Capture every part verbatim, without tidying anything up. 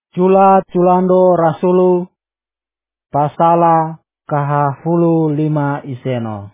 Cula culando rasulu pasala kaha fulu lima iseno.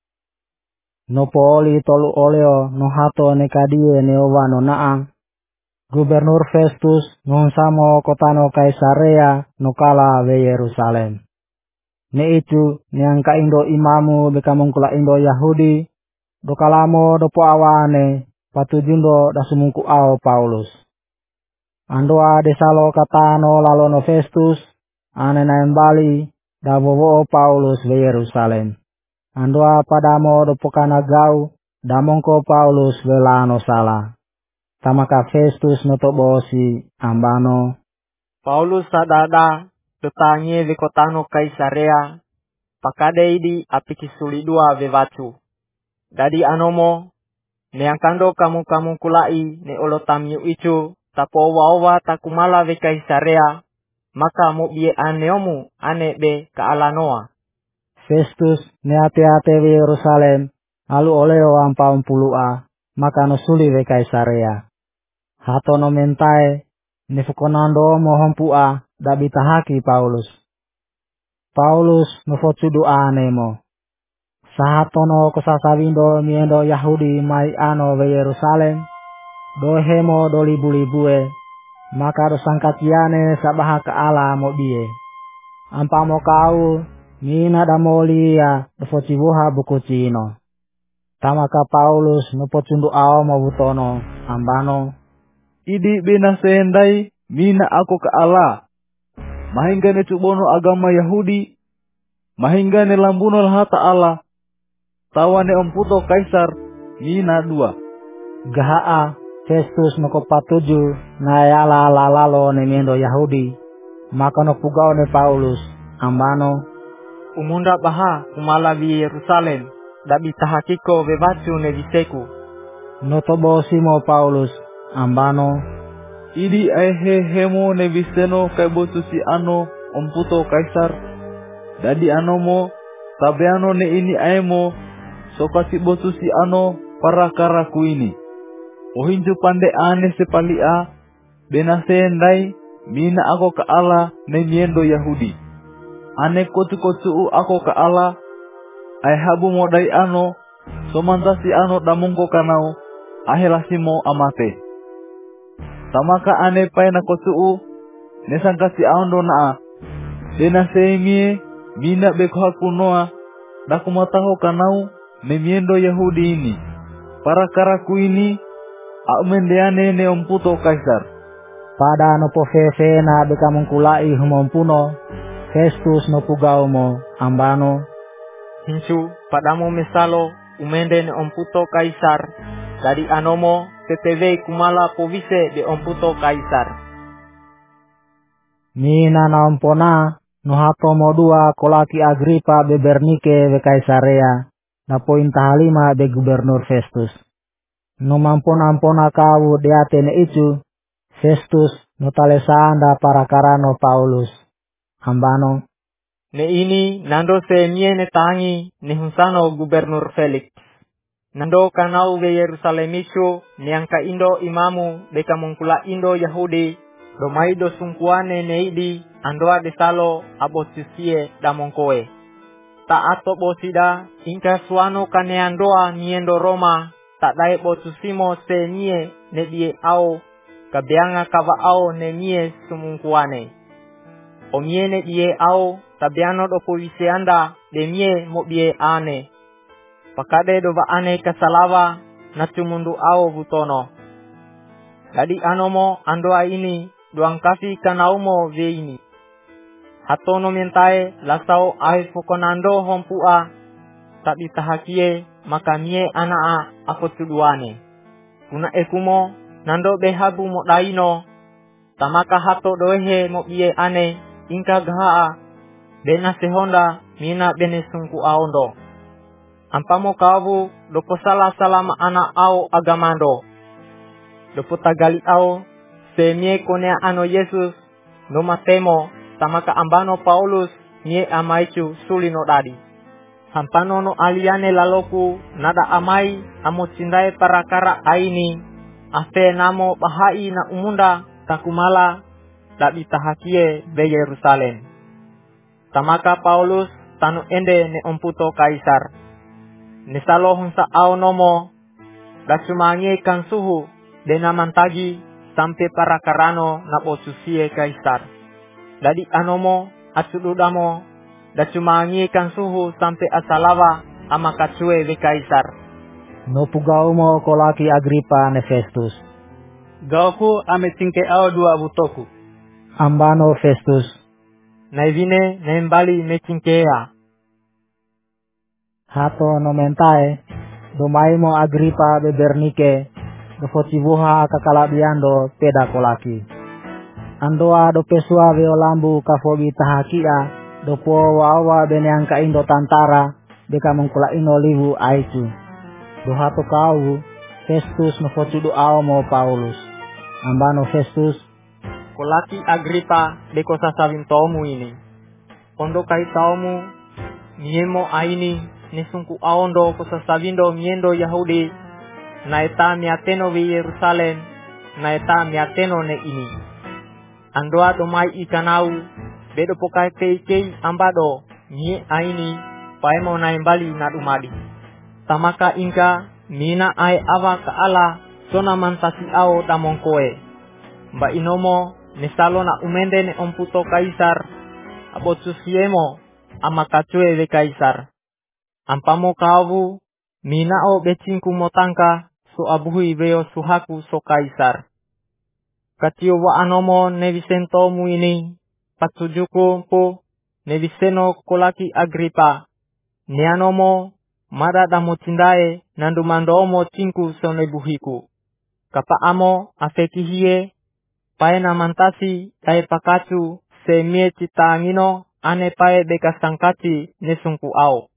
Nopo oli tolu oleo no hato nekadie neowano naa. Gubernur Festus nonsamo kotano Kaisarea nokala ve Yerusalem. Ne itu niangka indo imamu bekamungkula indo Yahudi dokalamo dopo awane patujundo dasumungku ao Paulus. Andoa desalo katano lalono Festus ane naembali dabowo Paulus ve Yerusalem. Andoa padamo dopo kana gau damongko Paulus velano sala. Tamaka Festus notobosi ambano. Paulus sadada tetangye ve kotano Kaisarea pakade idi apikisuli dua ve vacu. Dadi anomo neangkando kamu kamu kulai ne olotamyu ichu tapo wawa takumala ve Kaisarea maka mo bie aneomu ane be kaalanoa. Festus ne ate-ate ve Yerusalem alu oleo ampa umpulua maka nosuli ve Kaisarea. Hato no mentai nefukonando mohompua dabitahaki Paulus. Paulus nofocudu anemo. Sahatono kosasawindo miendo Yahudi mai ano ve Yerusalem. Dohemo do libu-libue. Maka do sangkatiane sabaha ke ala mobie. Ampamo kau mina damolia dofocibuha buku cino. Tamaka Paulus nopocundu ao mobutono ambano. Idi bina sendai mina aku ke Allah. Mahingga ne cubono agama Yahudi. Mahingga ne lambuno lahata Allah. Tawane omputo Kaisar mina dua. Gahaa Festus nokopatuju na yala lalalo ne miendo Yahudi. Maka nopugao ne Paulus ambano. Umunda baha kumala vi Yerusalem dabi tahakiko bevacu ne viseku. Notobosimo Paulus ambano. Idi aihe hemo ne viseno kai botusi ano omputo Kaisar. Dadi anomo tabeano ne ini aemo sokasi botusi ano para karaku ini. Ohinju pande ane sepalia benasendai mina ako ke Allah ne miendo Yahudi. Ane kotu-kotu ako ke Allah ai habu modai ano somantasi ano damungko kanau ahelasimo amate. Tamaka ane pai na kotu nesangkasi ando naa denasengie mina bekhaku noa dakumataho kanau ne miendo Yahudi ini. Para karaku ini aumendeane ne omputo Kaisar. Pada nopo fefe na bekamungkulai humompuno. Festus nopugao mo ambano. Hincu padamu mesalo umende ne omputo Kaisar. Dari anomo teteve kumala povise de omputo Kaisar. Mina naompona nohato modua kolaki Agripa be Bernike ve Kaisarea. Na poin tahalima be Gubernur Festus. No mampona-ampona kau deate ne ichu. Festus notalesanda para karano Paulus ambano. Ne ini nando se mie ne tangi ne husano Gubernur Felix. Nando kanau ve Yerusalem ichu niangka indo imamu beka mungkula indo Yahudi domai do sungkuane neidi andoa desalo abotusie damongkoe. Ta ato bosida ingka suano kane andoa niendo Roma tak dai botusimo se nie ne die au kabeanga kava au ne nie sumungkuane. Omie ne die au tabiano do povise anda de mie mo bie ane. Pakade do ba ane kasalawa na cumundu ao butono. Dadi anomo andoa ini doang kasi kanaumo ve ini. Hatono mentae lasau ai fokonando hompua tabi tahakie maka mie anaa ako tuduane. Kuna ekumo nando behabu mo daino tamaka hato doehe mo bie ane ingka gahaa bena sehonda mina bene sungku aondo. Ampamo kawu dopo salah salama ana au agamando. Dopo tagali au semie konea ano Yesus no matemo tamaka ambano Paulus mie amaichu sulino dadi. Hampano no aliane laloku nada amai amo cindai parakara aini afe namo bahai na umunda takumala dabi tahakie be Yerusalem. Tamaka Paulus tanu ende ne omputo kaisar. Nesalo hunsa ao nomo da cumangie kan suhu de namantagi sampai para karano na posusie kaisar. Dadi anomo atsududamo da cumangie kan suhu sampai asalawa ama kacue be kaisar. No pugau mo kolaki Agripa ne Festus. Gauku ame tingke ao dua butoku. Ambano Festus. Naivine nembali mecinkea. Hato no mentae, domai mo Agripa be Bernike, do fotibuha kakalabiando peda kolaki. Andoa do pesua ve olambu kafogi tahakia, do po wawa beneang ka indo tantara, beka mengkula ino livu aitu. Do hato kau, Festus no fotidu ao mo Paulus. Ambano Festus. Kolaki Agripa beko sasawin tomu ini. Ondo kai taumu miemo aini nesungku aondo ko sasawindo miendo Yahudi naeta miateno vi Yerusalem naeta miateno ne ini. Andoa domai ikanau bedo pokai kei ambado mie aini paemo naimbali nadumadi. Tamaka inka mina ai awa ka ala sona mantasi ao damongkoe. Mba inomo nesalo na umende ne omputo kaisar abot susiemo ama kacue ve kaisar. Ampamo kawu mina o becingku motangka so abuhui veo suhaku so kaisar. Katio wa anomo nevisento mu ini patsujuku po neviseno kolaki Agripa. Nianomo mada damo tindae nandumandomo cingku so nebuhiku. Kapa amo afekihie pae namantasi tae pakacu se mie cita angino ane pae beka sangkaci nesungku au.